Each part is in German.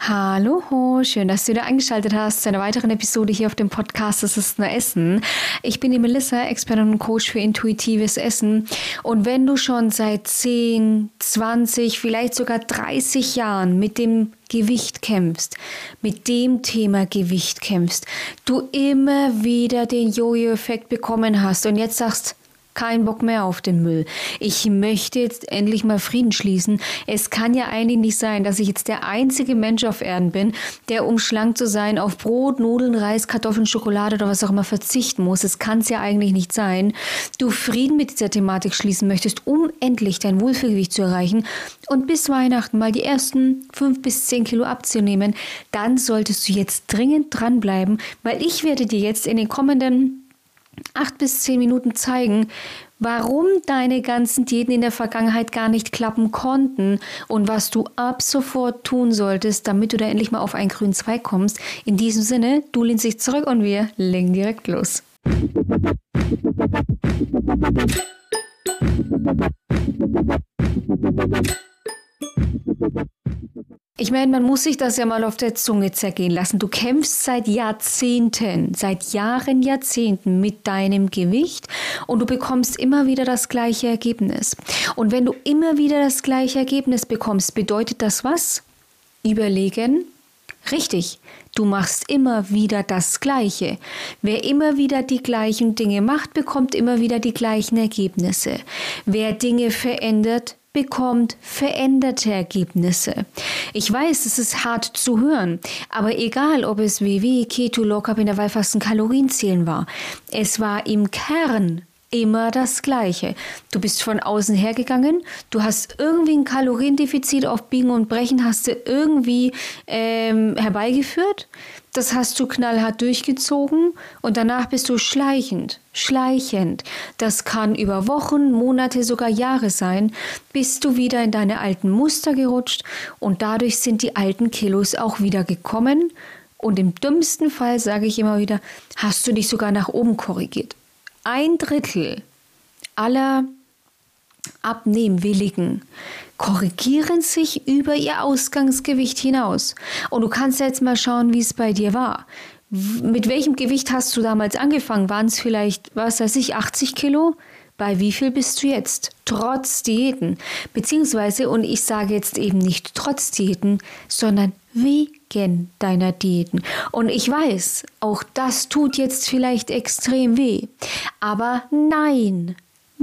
Hallo, schön, dass du wieder eingeschaltet hast zu einer weiteren Episode hier auf dem Podcast Das ist nur Essen. Ich bin die Melissa, Expertin und Coach für intuitives Essen. Und wenn du schon seit 10, 20, vielleicht sogar 30 Jahren mit dem Gewicht kämpfst, mit dem Thema Gewicht kämpfst, du immer wieder den Jojo-Effekt bekommen hast und jetzt sagst, kein Bock mehr auf den Müll. Ich möchte jetzt endlich mal Frieden schließen. Es kann ja eigentlich nicht sein, dass ich jetzt der einzige Mensch auf Erden bin, der, um schlank zu sein, auf Brot, Nudeln, Reis, Kartoffeln, Schokolade oder was auch immer verzichten muss. Es kann es ja eigentlich nicht sein. Du Frieden mit dieser Thematik schließen möchtest, um endlich dein Wohlfühlgewicht zu erreichen und bis Weihnachten mal die ersten 5 bis 10 Kilo abzunehmen, dann solltest du jetzt dringend dranbleiben, weil ich werde dir jetzt in den kommenden 8 bis 10 Minuten zeigen, warum deine ganzen Diäten in der Vergangenheit gar nicht klappen konnten und was du ab sofort tun solltest, damit du da endlich mal auf einen grünen Zweig kommst. In diesem Sinne, du lehnst dich zurück und wir legen direkt los. Ich meine, man muss sich das ja mal auf der Zunge zergehen lassen. Du kämpfst seit Jahrzehnten, seit Jahrzehnten mit deinem Gewicht und du bekommst immer wieder das gleiche Ergebnis. Und wenn du immer wieder das gleiche Ergebnis bekommst, bedeutet das was? Überlegen? Richtig, du machst immer wieder das Gleiche. Wer immer wieder die gleichen Dinge macht, bekommt immer wieder die gleichen Ergebnisse. Wer Dinge verändert, bekommt veränderte Ergebnisse. Ich weiß, es ist hart zu hören, aber egal, ob es WW, Keto, Low Carb, Intervallfasten, Kalorienzählen war, es war im Kern immer das Gleiche. Du bist von außen hergegangen, du hast irgendwie ein Kaloriendefizit auf Biegen und Brechen hast du irgendwie herbeigeführt. Das hast du knallhart durchgezogen und danach bist du schleichend. Das kann über Wochen, Monate, sogar Jahre sein, bist du wieder in deine alten Muster gerutscht und dadurch sind die alten Kilos auch wieder gekommen und im dümmsten Fall, sage ich immer wieder, hast du dich sogar nach oben korrigiert. 1/3 aller Abnehmwilligen korrigieren sich über ihr Ausgangsgewicht hinaus. Und du kannst jetzt mal schauen, wie es bei dir war. Mit welchem Gewicht hast du damals angefangen? Waren es vielleicht, 80 Kilo? Bei wie viel bist du jetzt? Trotz Diäten. Beziehungsweise, und ich sage jetzt eben nicht trotz Diäten, sondern wegen deiner Diäten. Und ich weiß, auch das tut jetzt vielleicht extrem weh. Aber nein,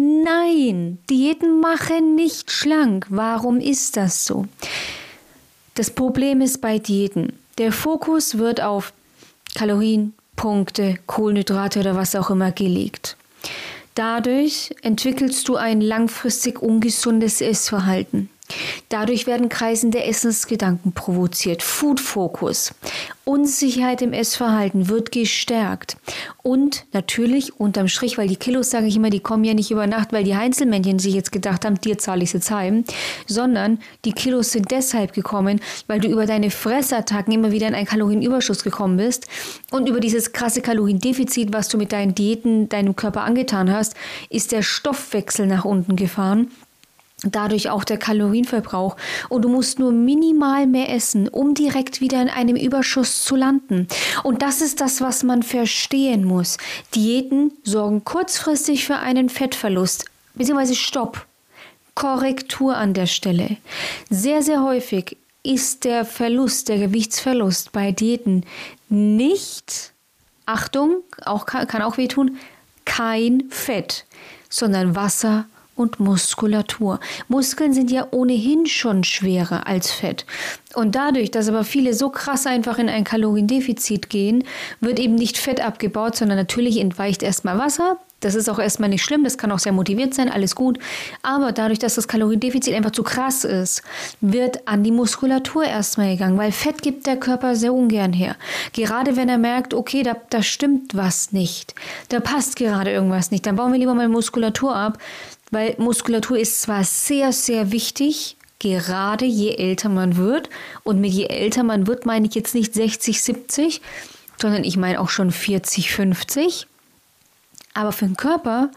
Diäten machen nicht schlank. Warum ist das so? Das Problem ist bei Diäten, der Fokus wird auf Kalorien, Punkte, Kohlenhydrate oder was auch immer gelegt. Dadurch entwickelst du ein langfristig ungesundes Essverhalten. Dadurch werden kreisende Essensgedanken provoziert, Food-Fokus, Unsicherheit im Essverhalten wird gestärkt und natürlich unterm Strich, weil die Kilos, sage ich immer, die kommen ja nicht über Nacht, weil die Heinzelmännchen sich jetzt gedacht haben, dir zahle ich es jetzt heim, sondern die Kilos sind deshalb gekommen, weil du über deine Fressattacken immer wieder in einen Kalorienüberschuss gekommen bist und über dieses krasse Kaloriendefizit, was du mit deinen Diäten deinem Körper angetan hast, ist der Stoffwechsel nach unten gefahren. Dadurch auch der Kalorienverbrauch und du musst nur minimal mehr essen, um direkt wieder in einem Überschuss zu landen. Und das ist das, was man verstehen muss. Diäten sorgen kurzfristig für einen Fettverlust, beziehungsweise Stopp, Korrektur an der Stelle. Sehr, sehr häufig ist der Gewichtsverlust bei Diäten nicht, Achtung, kann auch wehtun, kein Fett, sondern Wasser und Muskulatur. Muskeln sind ja ohnehin schon schwerer als Fett. Und dadurch, dass aber viele so krass einfach in ein Kaloriendefizit gehen, wird eben nicht Fett abgebaut, sondern natürlich entweicht erstmal Wasser. Das ist auch erstmal nicht schlimm, das kann auch sehr motiviert sein, alles gut. Aber dadurch, dass das Kaloriendefizit einfach zu krass ist, wird an die Muskulatur erstmal gegangen, weil Fett gibt der Körper sehr ungern her. Gerade wenn er merkt, okay, da stimmt was nicht, da passt gerade irgendwas nicht, dann bauen wir lieber mal Muskulatur ab, weil Muskulatur ist zwar sehr, sehr wichtig, gerade je älter man wird. Und mit je älter man wird, meine ich jetzt nicht 60, 70, sondern ich meine auch schon 40, 50. Aber für den Körper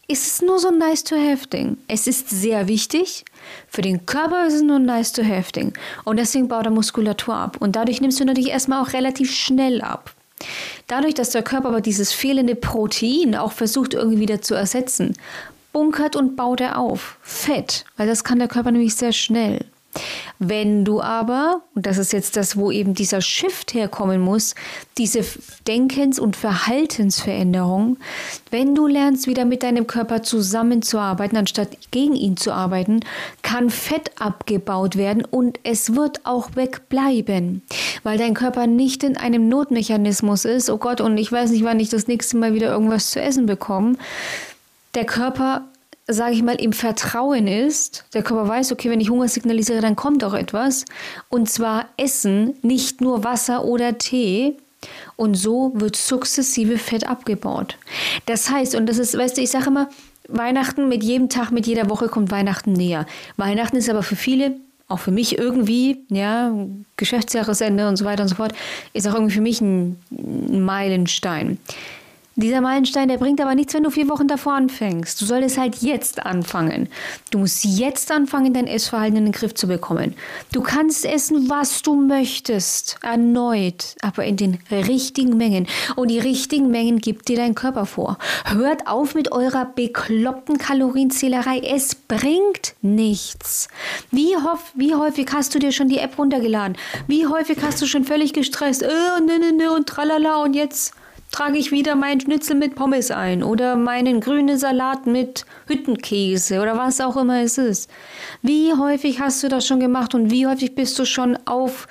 ist es nur so ein nice-to-have-Ding. Es ist sehr wichtig, für den Körper ist es nur ein nice-to-have-Ding. Und deswegen baut er Muskulatur ab. Und dadurch nimmst du natürlich erstmal auch relativ schnell ab. Dadurch, dass der Körper aber dieses fehlende Protein auch versucht irgendwie wieder zu ersetzen, bunkert und baut er auf. Fett, weil das kann der Körper nämlich sehr schnell. Wenn du aber, und das ist jetzt das, wo eben dieser Shift herkommen muss, diese Denkens- und Verhaltensveränderung, wenn du lernst, wieder mit deinem Körper zusammenzuarbeiten, anstatt gegen ihn zu arbeiten, kann Fett abgebaut werden und es wird auch wegbleiben, weil dein Körper nicht in einem Notmechanismus ist, oh Gott, und ich weiß nicht, wann ich das nächste Mal wieder irgendwas zu essen bekomme. Der Körper, sage ich mal, im Vertrauen ist, der Körper weiß, okay, wenn ich Hunger signalisiere, dann kommt auch etwas. Und zwar Essen, nicht nur Wasser oder Tee. Und so wird sukzessive Fett abgebaut. Das heißt, und das ist, weißt du, ich sage immer, Weihnachten mit jedem Tag, mit jeder Woche kommt Weihnachten näher. Weihnachten ist aber für viele, auch für mich irgendwie, ja, Geschäftsjahresende und so weiter und so fort, ist auch irgendwie für mich ein Meilenstein. Dieser Meilenstein, der bringt aber nichts, wenn du 4 Wochen davor anfängst. Du solltest halt jetzt anfangen. Du musst jetzt anfangen, dein Essverhalten in den Griff zu bekommen. Du kannst essen, was du möchtest, erneut, aber in den richtigen Mengen. Und die richtigen Mengen gibt dir dein Körper vor. Hört auf mit eurer bekloppten Kalorienzählerei. Es bringt nichts. Wie häufig hast du dir schon die App runtergeladen? Wie häufig hast du schon völlig gestresst? Und tralala und jetzt trage ich wieder meinen Schnitzel mit Pommes ein oder meinen grünen Salat mit Hüttenkäse oder was auch immer es ist. Wie häufig hast du das schon gemacht und wie häufig bist du schon auf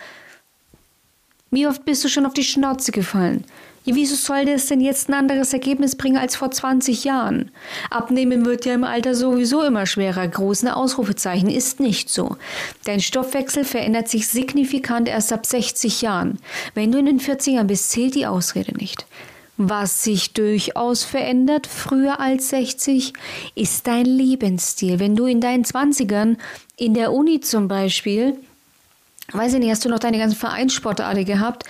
die Schnauze gefallen? Ja, wieso soll das denn jetzt ein anderes Ergebnis bringen als vor 20 Jahren? Abnehmen wird ja im Alter sowieso immer schwerer. Große Ausrufezeichen ist nicht so. Dein Stoffwechsel verändert sich signifikant erst ab 60 Jahren. Wenn du in den 40ern bist, zählt die Ausrede nicht. Was sich durchaus verändert, früher als 60, ist dein Lebensstil. Wenn du in deinen 20ern, in der Uni zum Beispiel, weiß ich nicht, hast du noch deine ganzen Vereinssportarten gehabt,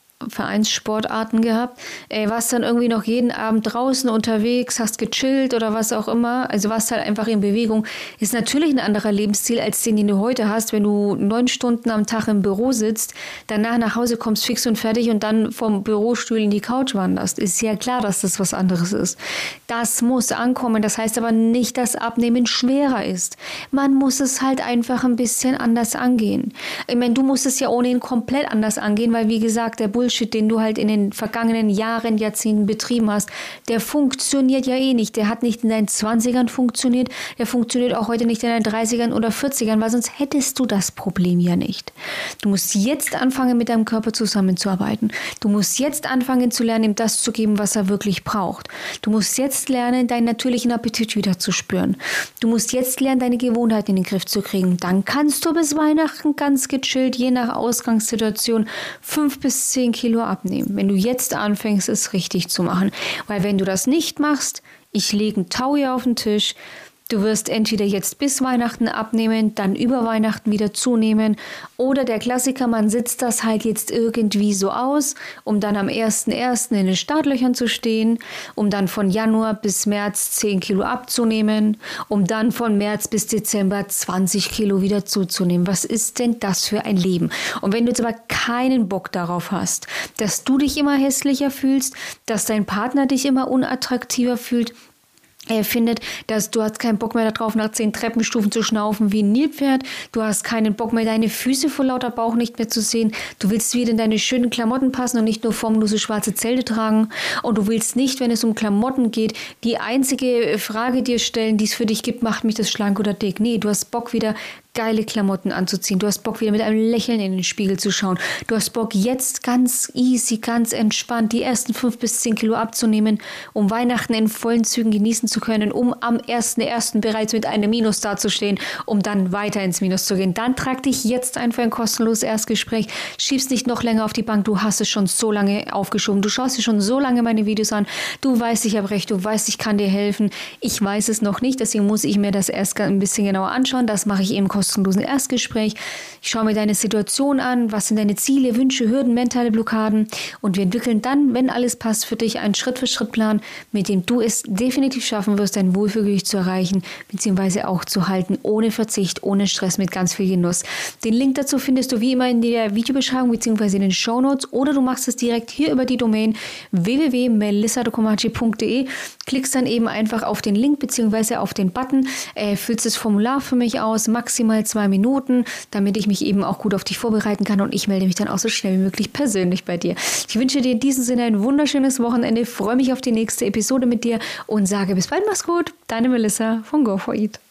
warst dann irgendwie noch jeden Abend draußen unterwegs, hast gechillt oder was auch immer, also warst halt einfach in Bewegung, ist natürlich ein anderer Lebensstil als den du heute hast, wenn du 9 Stunden am Tag im Büro sitzt, danach nach Hause kommst fix und fertig und dann vom Bürostuhl in die Couch wanderst. Ist ja klar, dass das was anderes ist. Das muss ankommen, das heißt aber nicht, dass Abnehmen schwerer ist. Man muss es halt einfach ein bisschen anders angehen. Ich meine, du musst es ja ohnehin komplett anders angehen, weil wie gesagt, der Bullshit, den du halt in den vergangenen Jahren, Jahrzehnten betrieben hast, der funktioniert ja eh nicht. Der hat nicht in deinen 20ern funktioniert, der funktioniert auch heute nicht in deinen 30ern oder 40ern, weil sonst hättest du das Problem ja nicht. Du musst jetzt anfangen, mit deinem Körper zusammenzuarbeiten. Du musst jetzt anfangen zu lernen, ihm das zu geben, was er wirklich braucht. Du musst jetzt lernen, deinen natürlichen Appetit wieder zu spüren. Du musst jetzt lernen, deine Gewohnheiten in den Griff zu kriegen. Dann kannst du bis Weihnachten ganz gechillt, je nach Ausgangssituation, 5 bis 10 Kilo abnehmen. Wenn du jetzt anfängst, es richtig zu machen. Weil wenn du das nicht machst, ich lege einen Taui auf den Tisch, du wirst entweder jetzt bis Weihnachten abnehmen, dann über Weihnachten wieder zunehmen oder der Klassiker, man sitzt das halt jetzt irgendwie so aus, um dann am 1.1. in den Startlöchern zu stehen, um dann von Januar bis März 10 Kilo abzunehmen, um dann von März bis Dezember 20 Kilo wieder zuzunehmen. Was ist denn das für ein Leben? Und wenn du jetzt aber keinen Bock darauf hast, dass du dich immer hässlicher fühlst, dass dein Partner dich immer unattraktiver fühlt, er findet, dass du hast keinen Bock mehr darauf, nach 10 Treppenstufen zu schnaufen wie ein Nilpferd. Du hast keinen Bock mehr, deine Füße vor lauter Bauch nicht mehr zu sehen. Du willst wieder in deine schönen Klamotten passen und nicht nur formlose schwarze Zelte tragen. Und du willst nicht, wenn es um Klamotten geht, die einzige Frage dir stellen, die es für dich gibt, macht mich das schlank oder dick. Nee, du hast Bock wieder geile Klamotten anzuziehen. Du hast Bock, wieder mit einem Lächeln in den Spiegel zu schauen. Du hast Bock, jetzt ganz easy, ganz entspannt die ersten 5 bis 10 Kilo abzunehmen, um Weihnachten in vollen Zügen genießen zu können, um am 1.1. bereits mit einem Minus dazustehen, um dann weiter ins Minus zu gehen. Dann trag dich jetzt ein für ein kostenloses Erstgespräch. Schieb's nicht noch länger auf die Bank. Du hast es schon so lange aufgeschoben. Du schaust dir schon so lange meine Videos an. Du weißt, ich habe recht. Du weißt, ich kann dir helfen. Ich weiß es noch nicht. Deswegen muss ich mir das erst ein bisschen genauer anschauen. Das mache ich eben kostenlos kostenlosen Erstgespräch. Ich schaue mir deine Situation an, was sind deine Ziele, Wünsche, Hürden, mentale Blockaden und wir entwickeln dann, wenn alles passt, für dich einen Schritt-für-Schritt-Plan, mit dem du es definitiv schaffen wirst, dein Wohlfühlgewicht zu erreichen, beziehungsweise auch zu halten, ohne Verzicht, ohne Stress, mit ganz viel Genuss. Den Link dazu findest du wie immer in der Videobeschreibung, beziehungsweise in den Shownotes, oder du machst es direkt hier über die Domain www.melissadocomaci.de, klickst dann eben einfach auf den Link, beziehungsweise auf den Button, füllst das Formular für mich aus, maximal 2 Minuten, damit ich mich eben auch gut auf dich vorbereiten kann und ich melde mich dann auch so schnell wie möglich persönlich bei dir. Ich wünsche dir in diesem Sinne ein wunderschönes Wochenende, freue mich auf die nächste Episode mit dir und sage bis bald, mach's gut, deine Melissa von Go4Eat.